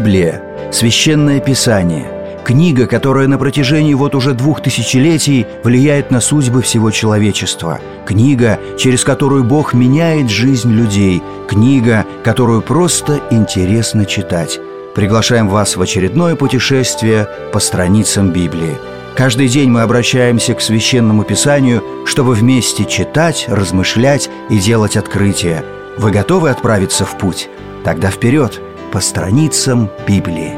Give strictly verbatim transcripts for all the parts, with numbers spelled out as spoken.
Библия – священное писание, книга, которая на протяжении вот уже двух тысячелетий влияет на судьбы всего человечества, книга, через которую Бог меняет жизнь людей, книга, которую просто интересно читать. Приглашаем вас в очередное путешествие по страницам Библии. Каждый день мы обращаемся к Священному Писанию, чтобы вместе читать, размышлять и делать открытия. Вы готовы отправиться в путь? Тогда вперед, по страницам Библии.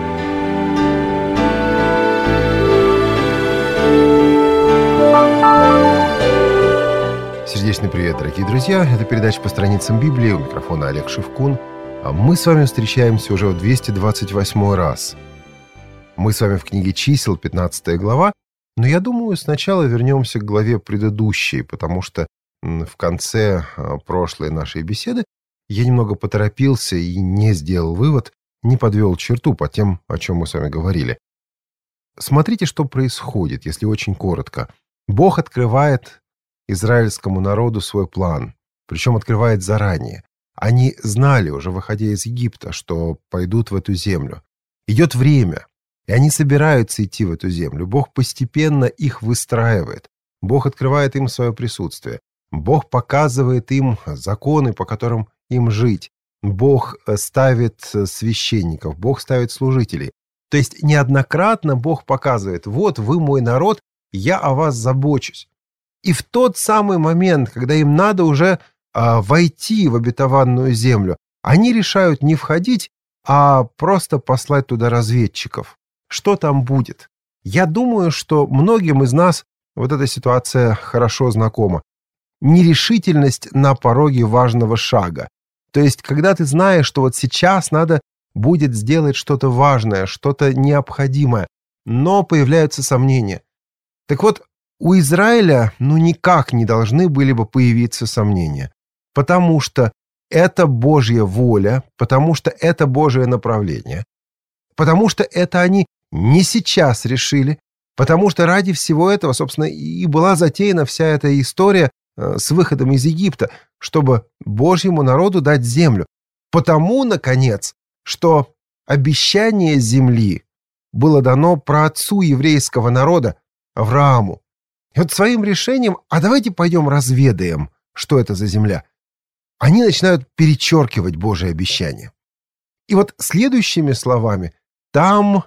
Сердечный привет, дорогие друзья! Это передача «По страницам Библии». У микрофона Олег Шевкун. А мы с вами встречаемся уже в двести двадцать восьмой раз. Мы с вами в книге «Чисел», пятнадцатая глава. Но я думаю, сначала вернемся к главе предыдущей, потому что в конце прошлой нашей беседы я немного поторопился и не сделал вывод, не подвел черту по тем, о чем мы с вами говорили. Смотрите, что происходит, если очень коротко. Бог открывает израильскому народу свой план, причем открывает заранее. Они знали, уже выходя из Египта, что пойдут в эту землю. Идет время, и они собираются идти в эту землю. Бог постепенно их выстраивает. Бог открывает им свое присутствие. Бог показывает им законы, по которым им жить. Бог ставит священников, Бог ставит служителей. То есть неоднократно Бог показывает: вот вы мой народ, я о вас забочусь. И в тот самый момент, когда им надо уже а, войти в обетованную землю, они решают не входить, а просто послать туда разведчиков. Что там будет? Я думаю, что многим из нас вот эта ситуация хорошо знакома. Нерешительность на пороге важного шага. То есть, когда ты знаешь, что вот сейчас надо будет сделать что-то важное, что-то необходимое, но появляются сомнения. Так вот, у Израиля ну никак не должны были бы появиться сомнения, потому что это Божья воля, потому что это Божье направление, потому что это они не сейчас решили, потому что ради всего этого, собственно, и была затеяна вся эта история с выходом из Египта, чтобы Божьему народу дать землю. Потому, наконец, что обещание земли было дано праотцу еврейского народа Аврааму. И вот своим решением: а давайте пойдем разведаем, что это за земля, они начинают перечеркивать Божие обещание. И вот следующими словами: там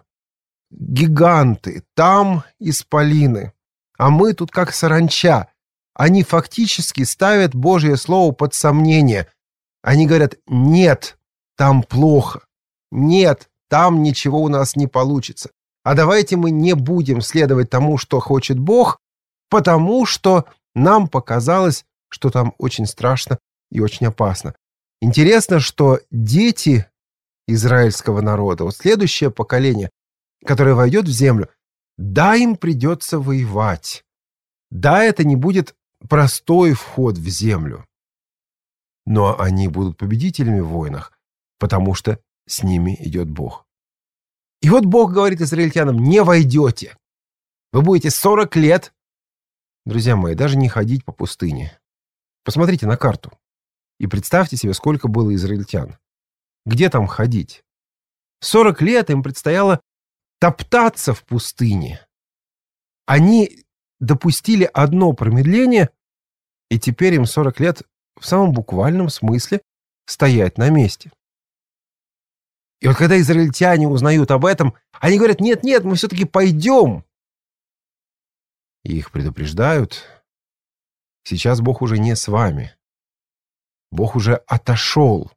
гиганты, там исполины, а мы тут как саранча. Они фактически ставят Божье Слово под сомнение. Они говорят: нет, там плохо, нет, там ничего у нас не получится. А давайте мы не будем следовать тому, что хочет Бог, потому что нам показалось, что там очень страшно и очень опасно. Интересно, что дети израильского народа, вот следующее поколение, которое войдет в землю, да, им придется воевать. Да, это не будет простой вход в землю. Но они будут победителями в войнах, потому что с ними идет Бог. И вот Бог говорит израильтянам: не войдете. Вы будете сорок лет, друзья мои, даже не ходить по пустыне. Посмотрите на карту и представьте себе, сколько было израильтян. Где там ходить? сорок лет им предстояло топтаться в пустыне. Они допустили одно промедление, и теперь им сорок лет в самом буквальном смысле стоять на месте. И вот когда израильтяне узнают об этом, они говорят: нет, нет, мы все-таки пойдем. И их предупреждают: сейчас Бог уже не с вами. Бог уже отошел.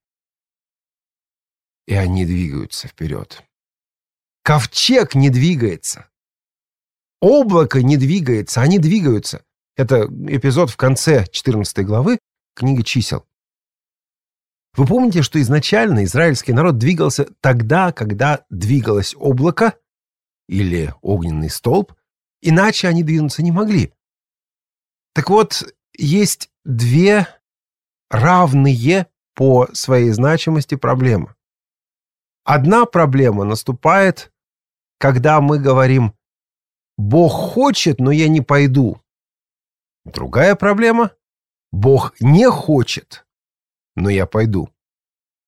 И они двигаются вперед. Ковчег не двигается. Облако не двигается, они двигаются. Это эпизод в конце четырнадцатой главы книги «Чисел». Вы помните, что изначально израильский народ двигался тогда, когда двигалось облако или огненный столб, иначе они двинуться не могли. Так вот, есть две равные по своей значимости проблемы. Одна проблема наступает, когда мы говорим: Бог хочет, но я не пойду. Другая проблема: Бог не хочет, но я пойду.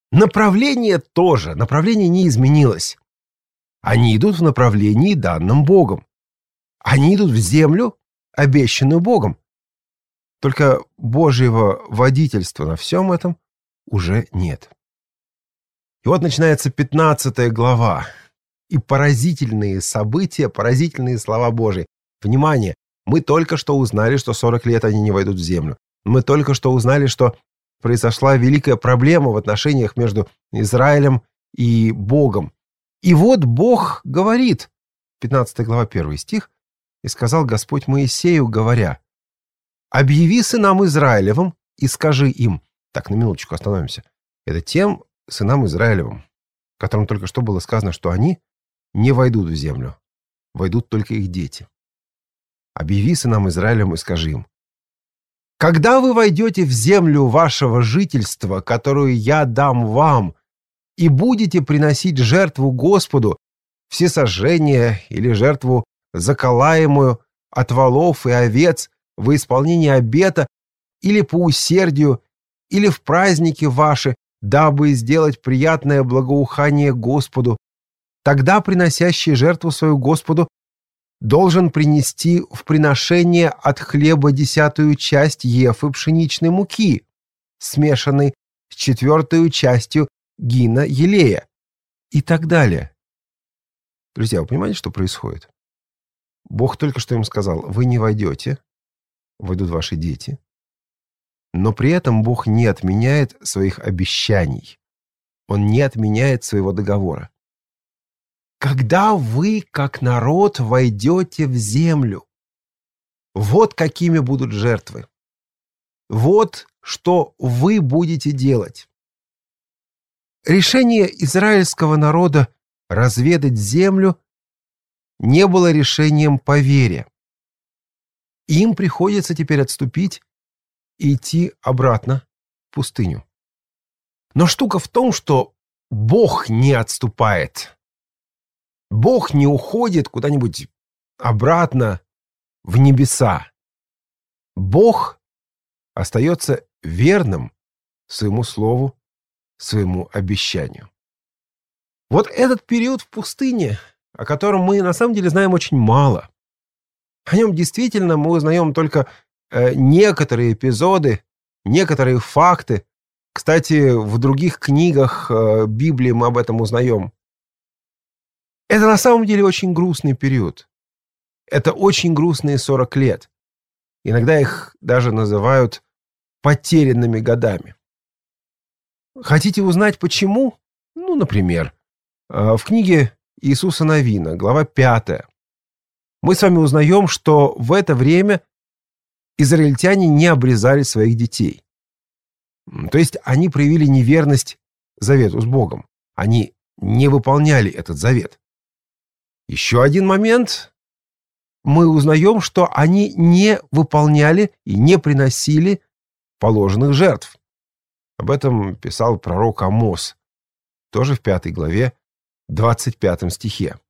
Направление тоже, направление не изменилось. Они идут в направлении, данном Богом. Они идут в землю, обещанную Богом. Только Божьего водительства на всем этом уже нет. И вот начинается пятнадцатая глава. И поразительные события, поразительные слова Божьи. Внимание! Мы только что узнали, что сорок лет они не войдут в землю. Мы только что узнали, что произошла великая проблема в отношениях между Израилем и Богом. И вот Бог говорит, пятнадцатая глава, первый стих, «И сказал Господь Моисею, говоря, объяви сынам Израилевым и скажи им». Так, на минуточку остановимся. Это тем сынам Израилевым, которым только что было сказано, что они не войдут в землю, войдут только их дети. Объяви сынам Израилевым и скажи им, когда вы войдете в землю вашего жительства, которую я дам вам, и будете приносить жертву Господу, всесожжение или жертву заколаемую от волов и овец во исполнение обета или по усердию, или в праздники ваши, дабы сделать приятное благоухание Господу, тогда приносящий жертву свою Господу должен принести в приношение от хлеба десятую часть ефы пшеничной муки, смешанной с четвертую частью гина елея, и так далее. Друзья, вы понимаете, что происходит? Бог только что им сказал, вы не войдете, войдут ваши дети, но при этом Бог не отменяет своих обещаний, Он не отменяет своего договора. Когда вы, как народ, войдете в землю, вот какими будут жертвы. Вот что вы будете делать. Решение израильского народа разведать землю не было решением по вере. Им приходится теперь отступить и идти обратно в пустыню. Но штука в том, что Бог не отступает. Бог не уходит куда-нибудь обратно в небеса. Бог остается верным своему слову, своему обещанию. Вот этот период в пустыне, о котором мы на самом деле знаем очень мало. О нем действительно мы узнаем только э, некоторые эпизоды, некоторые факты. Кстати, в других книгах э, Библии мы об этом узнаем. Это на самом деле очень грустный период. Это очень грустные сорок лет. Иногда их даже называют потерянными годами. Хотите узнать почему? Ну, например, в книге Иисуса Навина, глава пятая, мы с вами узнаем, что в это время израильтяне не обрезали своих детей. То есть они проявили неверность завету с Богом. Они не выполняли этот завет. Еще один момент. Мы узнаем, что они не выполняли и не приносили положенных жертв. Об этом писал пророк Амос, тоже в пятой главе, двадцать пятом стихе.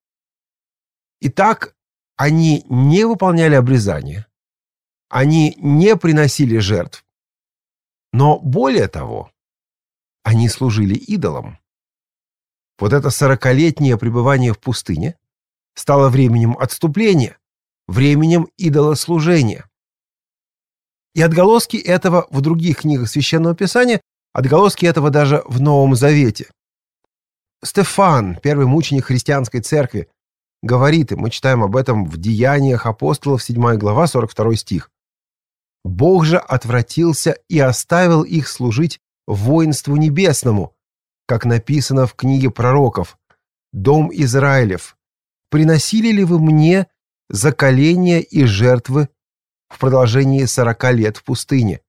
Итак, они не выполняли обрезание, они не приносили жертв, но более того, они служили идолам. Вот это сорокалетнее пребывание в пустыне стало временем отступления, временем идолослужения. И отголоски этого в других книгах Священного Писания, отголоски этого даже в Новом Завете. Стефан, первый мученик христианской церкви, говорит, и мы читаем об этом в Деяниях апостолов, седьмая глава, сорок второй стих. «Бог же отвратился и оставил их служить воинству небесному, как написано в книге пророков, Дом Израилев, приносили ли вы мне заколения и жертвы в продолжении сорока лет в пустыне?»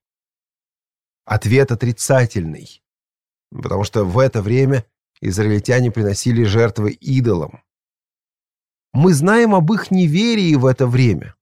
Ответ отрицательный, потому что в это время израильтяне приносили жертвы идолам. Мы знаем об их неверии в это время.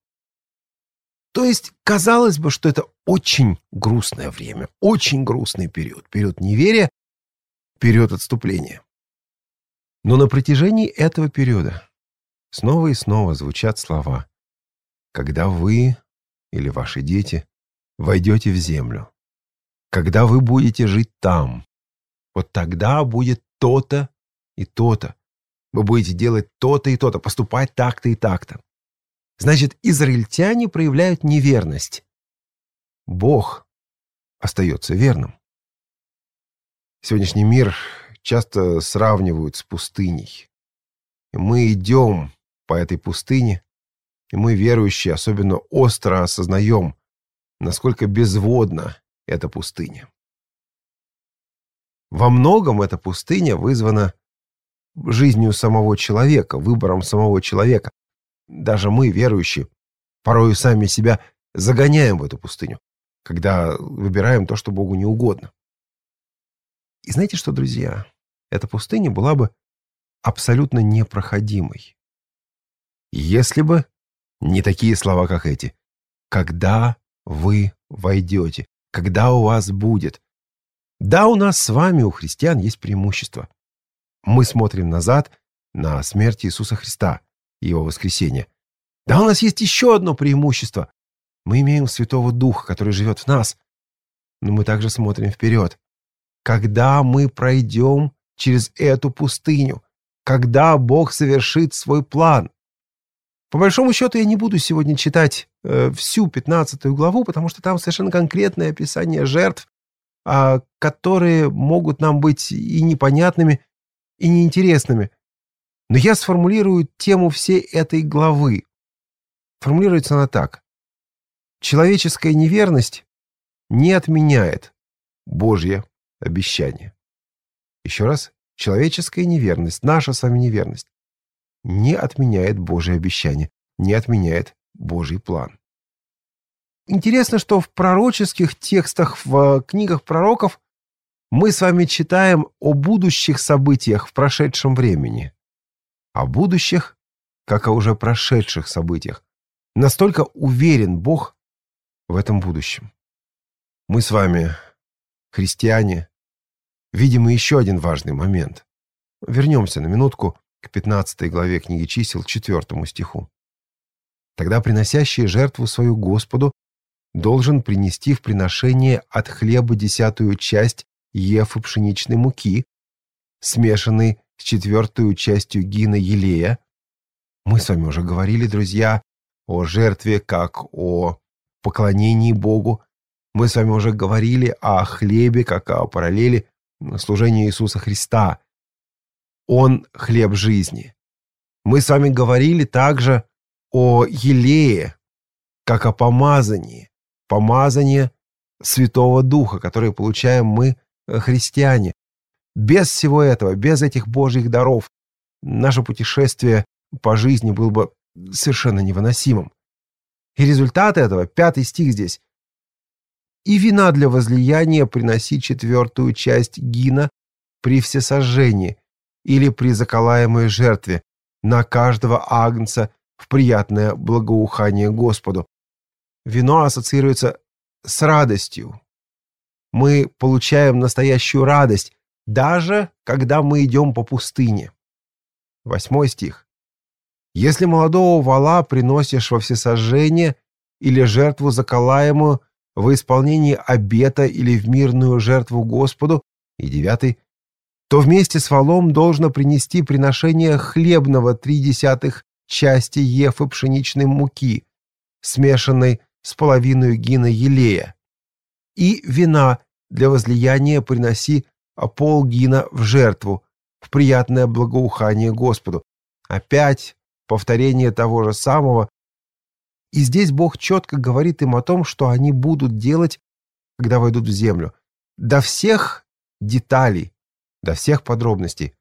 То есть, казалось бы, что это очень грустное время, очень грустный период, период неверия, период отступления. Но на протяжении этого периода снова и снова звучат слова: «Когда вы или ваши дети войдете в землю, когда вы будете жить там, вот тогда будет то-то и то-то. Вы будете делать то-то и то-то, поступать так-то и так-то. Значит, израильтяне проявляют неверность. Бог остается верным. Сегодняшний мир часто сравнивают с пустыней. И мы идем по этой пустыне, и мы, верующие, особенно остро осознаем, насколько безводна эта пустыня. Во многом эта пустыня вызвана жизнью самого человека, выбором самого человека. Даже мы, верующие, порою сами себя загоняем в эту пустыню, когда выбираем то, что Богу не угодно. И знаете что, друзья? Эта пустыня была бы абсолютно непроходимой, если бы не такие слова, как эти. Когда вы войдете, когда у вас будет. Да, у нас с вами, у христиан, есть преимущество. Мы смотрим назад на смерть Иисуса Христа и Его воскресение. Да, у нас есть еще одно преимущество. Мы имеем Святого Духа, который живет в нас. Но мы также смотрим вперед. Когда мы пройдем через эту пустыню, когда Бог совершит свой план. По большому счету, я не буду сегодня читать э, всю пятнадцатую главу, потому что там совершенно конкретное описание жертв, э, которые могут нам быть и непонятными, и неинтересными. Но я сформулирую тему всей этой главы. Формулируется она так. Человеческая неверность не отменяет Божье обещание. Еще раз. Человеческая неверность, наша с вами неверность, не отменяет Божье обещание, не отменяет Божий план. Интересно, что в пророческих текстах, в книгах пророков мы с вами читаем о будущих событиях в прошедшем времени. О будущих, как о уже прошедших событиях. Настолько уверен Бог в этом будущем. Мы с вами, христиане, видим еще один важный момент. Вернемся на минутку к пятнадцатой главе книги Чисел, четвертому стиху. «Тогда приносящий жертву свою Господу должен принести в приношение от хлеба десятую часть ефы пшеничной муки, смешанной с четвертую частью гина елея». Мы с вами уже говорили, друзья, о жертве как о поклонении Богу. Мы с вами уже говорили о хлебе как о параллели служения Иисуса Христа. Он хлеб жизни. Мы с вами говорили также о елее, как о помазании. Помазание Святого Духа, которое получаем мы, христиане. Без всего этого, без этих Божьих даров, наше путешествие по жизни было бы совершенно невыносимым. И результат этого, пятый стих здесь. «И вина для возлияния приноси четвертую часть гина при всесожжении или при заколаемой жертве на каждого агнца в приятное благоухание Господу». Вино ассоциируется с радостью. Мы получаем настоящую радость, даже когда мы идем по пустыне. Восьмой стих. «Если молодого вола приносишь во всесожжение или жертву заколаемую во исполнении обета или в мирную жертву Господу», и девятый, «то вместе с волом должно принести приношение хлебного три десятых части ефы пшеничной муки, смешанной с половиной гина елея, и вина для возлияния приноси полгина в жертву, в приятное благоухание Господу». Опять повторение того же самого. И здесь Бог четко говорит им о том, что они будут делать, когда войдут в землю. До всех деталей, до всех подробностей.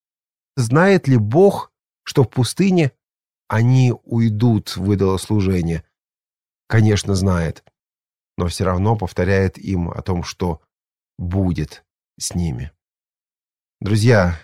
Знает ли Бог, что в пустыне они уйдут в идолослужение? Конечно, знает. Но все равно повторяет им о том, что будет с ними. Друзья,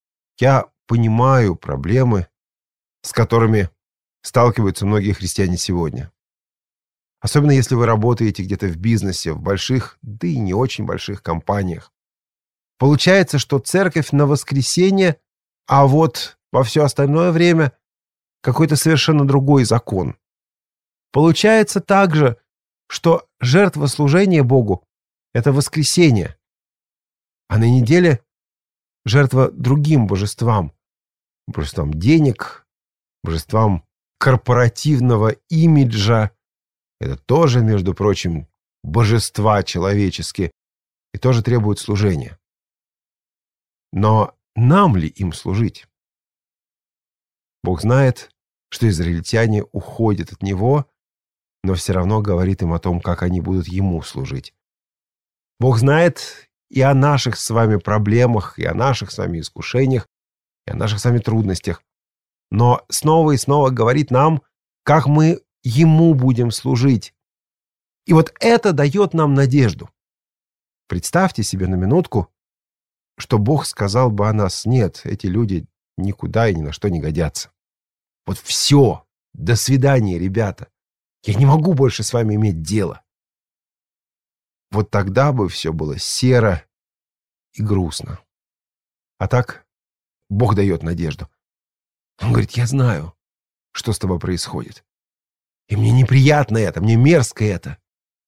я понимаю проблемы, с которыми сталкиваются многие христиане сегодня. Особенно если вы работаете где-то в бизнесе, в больших, да и не очень больших компаниях. Получается, что церковь на воскресенье, а вот во все остальное время какой-то совершенно другой закон. Получается также, что жертва служения Богу — это воскресенье. А на неделе жертва другим божествам, божествам денег, божествам корпоративного имиджа. Это тоже, между прочим, божества человеческие и тоже требуют служения. Но нам ли им служить? Бог знает, что израильтяне уходят от Него, но все равно говорит им о том, как они будут Ему служить. Бог знает и о наших с вами проблемах, и о наших с вами искушениях, и о наших с вами трудностях. Но снова и снова говорит нам, как мы Ему будем служить. И вот это дает нам надежду. Представьте себе на минутку, что Бог сказал бы о нас: нет, эти люди никуда и ни на что не годятся. Вот все, до свидания, ребята. Я не могу больше с вами иметь дело. Вот тогда бы все было серо и грустно. А так Бог дает надежду. Он говорит: я знаю, что с тобой происходит. И мне неприятно это, мне мерзко это.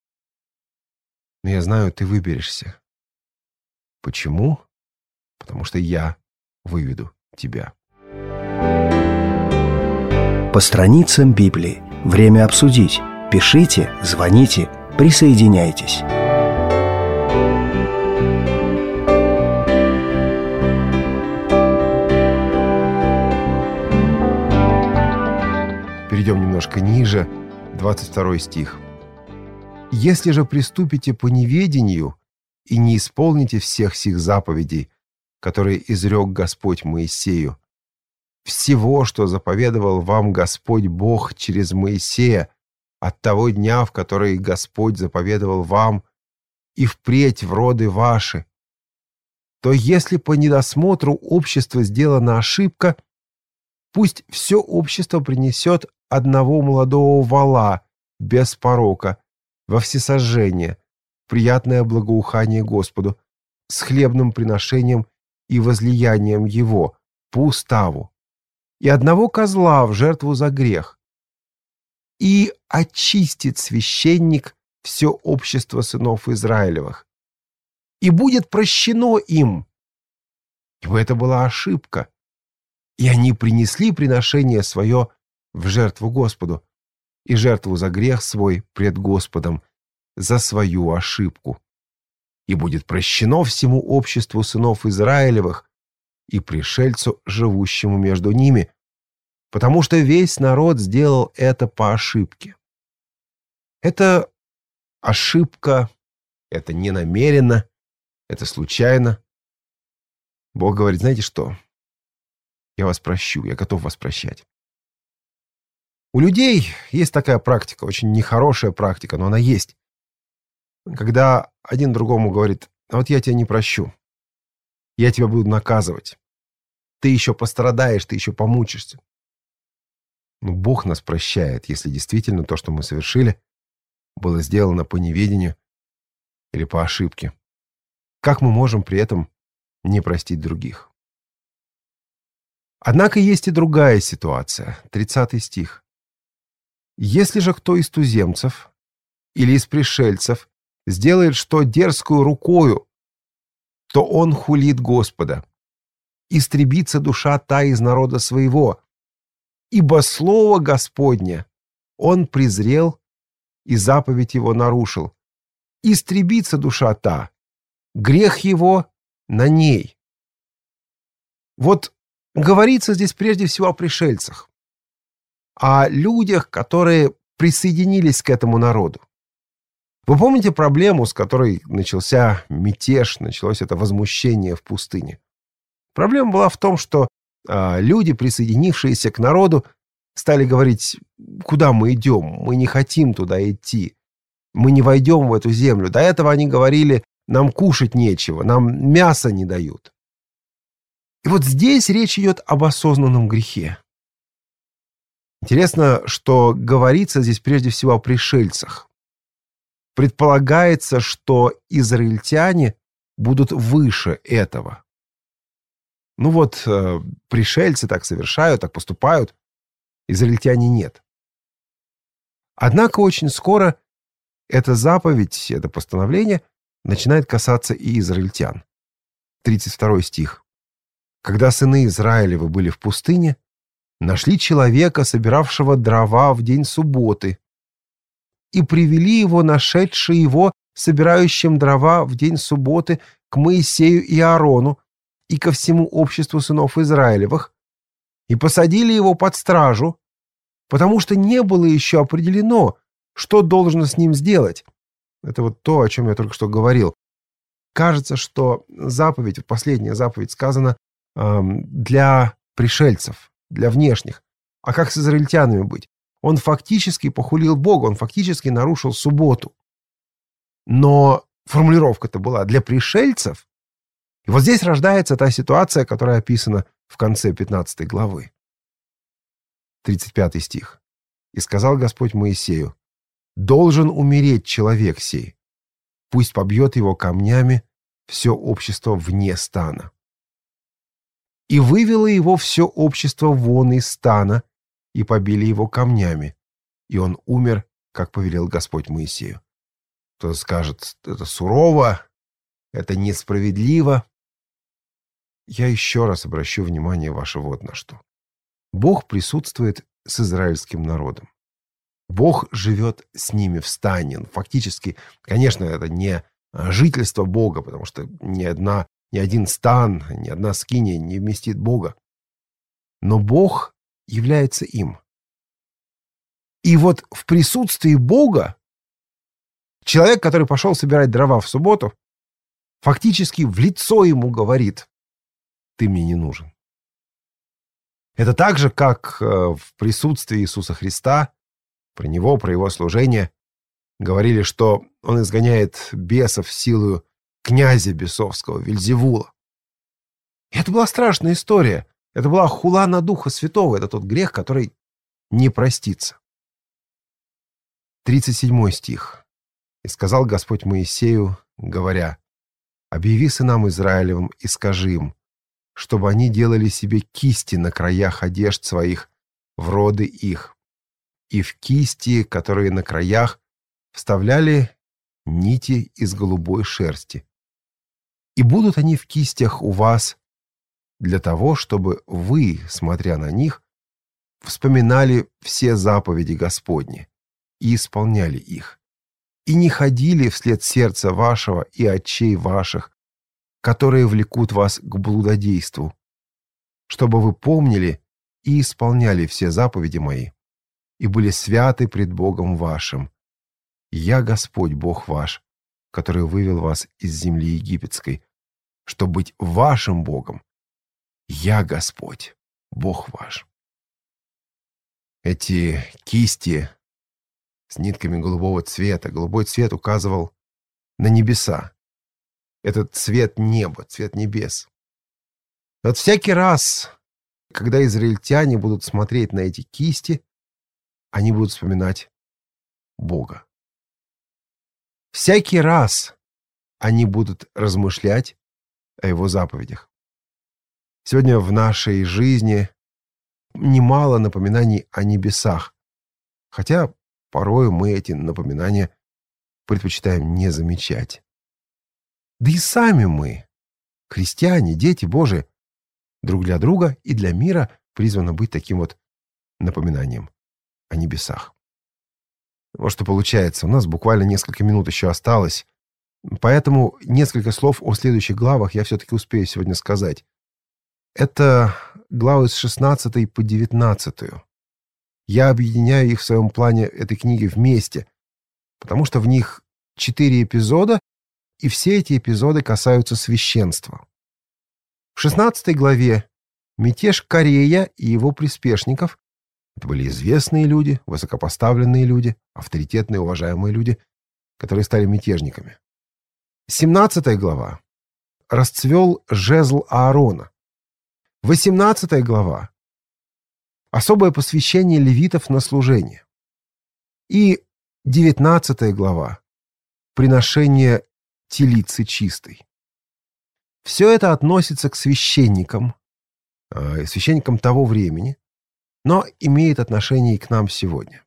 Но я знаю, ты выберешься. Почему? Потому что я выведу тебя. По страницам Библии. Время обсудить. Пишите, звоните, присоединяйтесь. Перейдем немножко ниже, двадцать второй стих. «Если же приступите по неведению и не исполните всех сих заповедей, которые изрек Господь Моисею, всего, что заповедовал вам Господь Бог через Моисея от того дня, в который Господь заповедовал вам, и впредь в роды ваши, то если по недосмотру общества сделана ошибка, пусть все общество принесет одного молодого вола без порока во всесожжение, приятное благоухание Господу, с хлебным приношением и возлиянием его по уставу, и одного козла в жертву за грех. И очистит священник все общество сынов Израилевых, и будет прощено им, ибо это была ошибка, и они принесли приношение свое в жертву Господу и жертву за грех свой пред Господом за свою ошибку. И будет прощено всему обществу сынов Израилевых и пришельцу, живущему между ними, потому что весь народ сделал это по ошибке. Это ошибка, это не намеренно, это случайно. Бог говорит: знаете что? Я вас прощу, я готов вас прощать. У людей есть такая практика, очень нехорошая практика, но она есть. Когда один другому говорит: а вот я тебя не прощу, я тебя буду наказывать, ты еще пострадаешь, ты еще помучишься. Но Бог нас прощает, если действительно то, что мы совершили, было сделано по неведению или по ошибке. Как мы можем при этом не простить других? Однако есть и другая ситуация, тридцатый стих. «Если же кто из туземцев или из пришельцев сделает что дерзкую рукою, то он хулит Господа. Истребится душа та из народа своего, ибо слово Господне он презрел и заповедь его нарушил. Истребится душа та, грех его на ней». Вот говорится здесь прежде всего о пришельцах, о людях, которые присоединились к этому народу. Вы помните проблему, с которой начался мятеж, началось это возмущение в пустыне? Проблема была в том, что э, люди, присоединившиеся к народу, стали говорить: куда мы идем? Мы не хотим туда идти. Мы не войдем в эту землю. До этого они говорили: нам кушать нечего, нам мясо не дают. И вот здесь речь идет об осознанном грехе. Интересно, что говорится здесь прежде всего о пришельцах. Предполагается, что израильтяне будут выше этого. Ну вот, э, пришельцы так совершают, так поступают, израильтяне нет. Однако очень скоро эта заповедь, это постановление начинает касаться и израильтян. тридцать второй стих. «Когда сыны Израилевы были в пустыне, нашли человека, собиравшего дрова в день субботы, и привели его, нашедшие его, собирающим дрова в день субботы, к Моисею и Аарону и ко всему обществу сынов Израилевых, и посадили его под стражу, потому что не было еще определено, что должно с ним сделать». Это вот то, о чем я только что говорил. Кажется, что заповедь, последняя заповедь сказана эм, для пришельцев, для внешних. А как с израильтянами быть? Он фактически похулил Бога, он фактически нарушил субботу. Но формулировка-то была для пришельцев. И вот здесь рождается та ситуация, которая описана в конце пятнадцатой главы. тридцать пятый стих. «И сказал Господь Моисею: должен умереть человек сей, пусть побьет его камнями все общество вне стана. И вывело его все общество вон из стана, и побили его камнями, и он умер, как повелел Господь Моисею». Кто скажет, это сурово, это несправедливо. Я еще раз обращу внимание ваше вот на что. Бог присутствует с израильским народом. Бог живет с ними в стане. Фактически, конечно, это не жительство Бога, потому что ни одна, ни один стан, ни одна скиния не вместит Бога. Но Бог является им. И вот в присутствии Бога человек, который пошел собирать дрова в субботу, фактически в лицо ему говорит: ты мне не нужен. Это так же, как в присутствии Иисуса Христа, про Него, про Его служение, говорили, что Он изгоняет бесов силою князя бесовского, Вельзевула. И это была страшная история. Это была хула на Духа Святого. Это тот грех, который не простится. тридцать седьмой стих. «И сказал Господь Моисею, говоря: объяви сынам Израилевым и скажи им, чтобы они делали себе кисти на краях одежд своих в роды их, и в кисти, которые на краях, вставляли нити из голубой шерсти. И будут они в кистях у вас для того, чтобы вы, смотря на них, вспоминали все заповеди Господни и исполняли их, и не ходили вслед сердца вашего и очей ваших, которые влекут вас к блудодейству, чтобы вы помнили и исполняли все заповеди мои, и были святы пред Богом вашим. Я Господь, Бог ваш, который вывел вас из земли египетской, чтобы быть вашим Богом. Я Господь, Бог ваш». Эти кисти с нитками голубого цвета. Голубой цвет указывал на небеса. Этот цвет неба, цвет небес. Вот всякий раз, когда израильтяне будут смотреть на эти кисти, они будут вспоминать Бога. Всякий раз они будут размышлять о Его заповедях. Сегодня в нашей жизни немало напоминаний о небесах, хотя порой мы эти напоминания предпочитаем не замечать. Да и сами мы, христиане, дети Божии, друг для друга и для мира призваны быть таким вот напоминанием о небесах. Вот что получается. У нас буквально несколько минут еще осталось, поэтому несколько слов о следующих главах я все-таки успею сегодня сказать. Это главы с шестнадцатой по девятнадцатую. Я объединяю их в своем плане этой книги вместе, потому что в них четыре эпизода, и все эти эпизоды касаются священства. В шестнадцатой главе мятеж Корея и его приспешников. Это были известные люди, высокопоставленные люди, авторитетные, уважаемые люди, которые стали мятежниками. семнадцатая глава. Расцвел жезл Аарона. восемнадцатая глава. Особое посвящение левитов на служение. И девятнадцатая глава. Приношение телицы чистой. Все это относится к священникам, э, священникам того времени, но имеет отношение и к нам сегодня.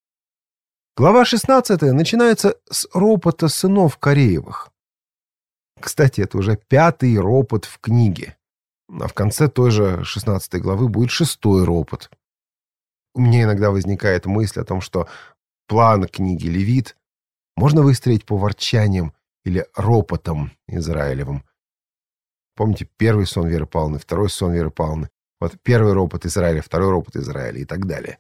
Глава шестнадцатая начинается с ропота сынов Кореевых. Кстати, это уже пятый ропот в книге. А в конце той же шестнадцатой главы будет шестой ропот. У меня иногда возникает мысль о том, что план книги Левит можно выстроить по ворчаниям или ропотам Израилевым. Помните, первый сон Веры Павловны, второй сон Веры Павловны. Вот первый ропот Израиля, второй ропот Израиля и так далее.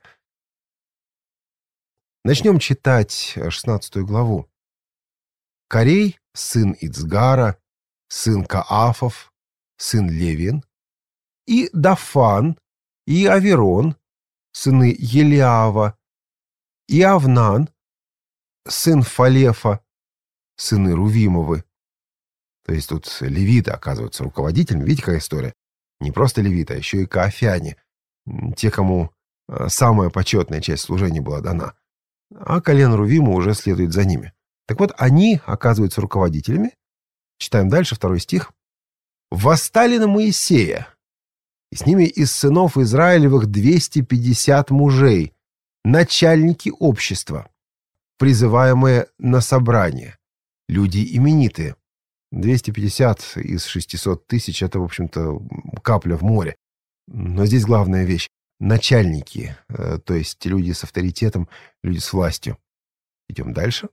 Начнем читать шестнадцатую главу. Корей, сын Ицгара, сын Каафов, сын Левин, и Дафан, и Аверон, сыны Елиава, и Авнан, сын Фалефа, сыны Рувимовы. То есть тут левиты оказываются руководителями. Видите, какая история? Не просто левиты, а еще и каафяне. Те, кому самая почетная часть служения была дана. А колен Рувима уже следует за ними. Так вот, они оказываются руководителями. Читаем дальше, второй стих. «Восстали на Моисея, и с ними из сынов Израилевых двести пятьдесят мужей, начальники общества, призываемые на собрание, люди именитые». двести пятьдесят из шестисот тысяч – это, в общем-то, капля в море. Но здесь главная вещь – начальники, то есть люди с авторитетом, люди с властью. Идем дальше.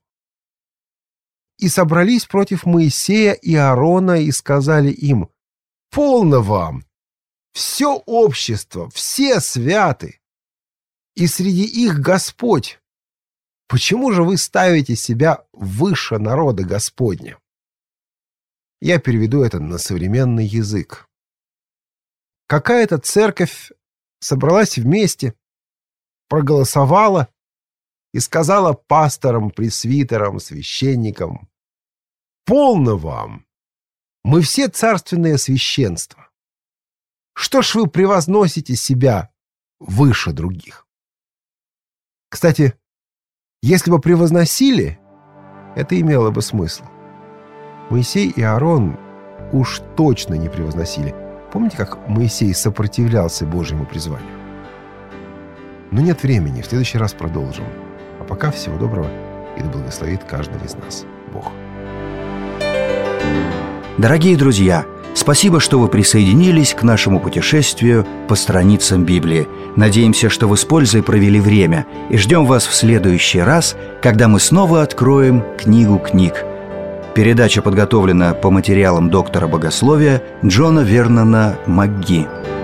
«И собрались против Моисея и Аарона и сказали им: полно вам! Все общество, все святы, и среди их Господь. Почему же вы ставите себя выше народа Господня?» Я переведу это на современный язык. Какая-то церковь собралась вместе, проголосовала и сказала пасторам, пресвитерам, священникам: полно вам! Мы все царственное священство. Что ж вы превозносите себя выше других? Кстати, если бы превозносили, это имело бы смысл. Моисей и Аарон уж точно не превозносили. Помните, как Моисей сопротивлялся Божьему призванию? Но нет времени, в следующий раз продолжим. А пока всего доброго, и да благословит каждого из нас Бог. Дорогие друзья, спасибо, что вы присоединились к нашему путешествию по страницам Библии. Надеемся, что вы с пользой провели время, и ждем вас в следующий раз, когда мы снова откроем книгу книг. Передача подготовлена по материалам доктора богословия Джона Вернона МакГи.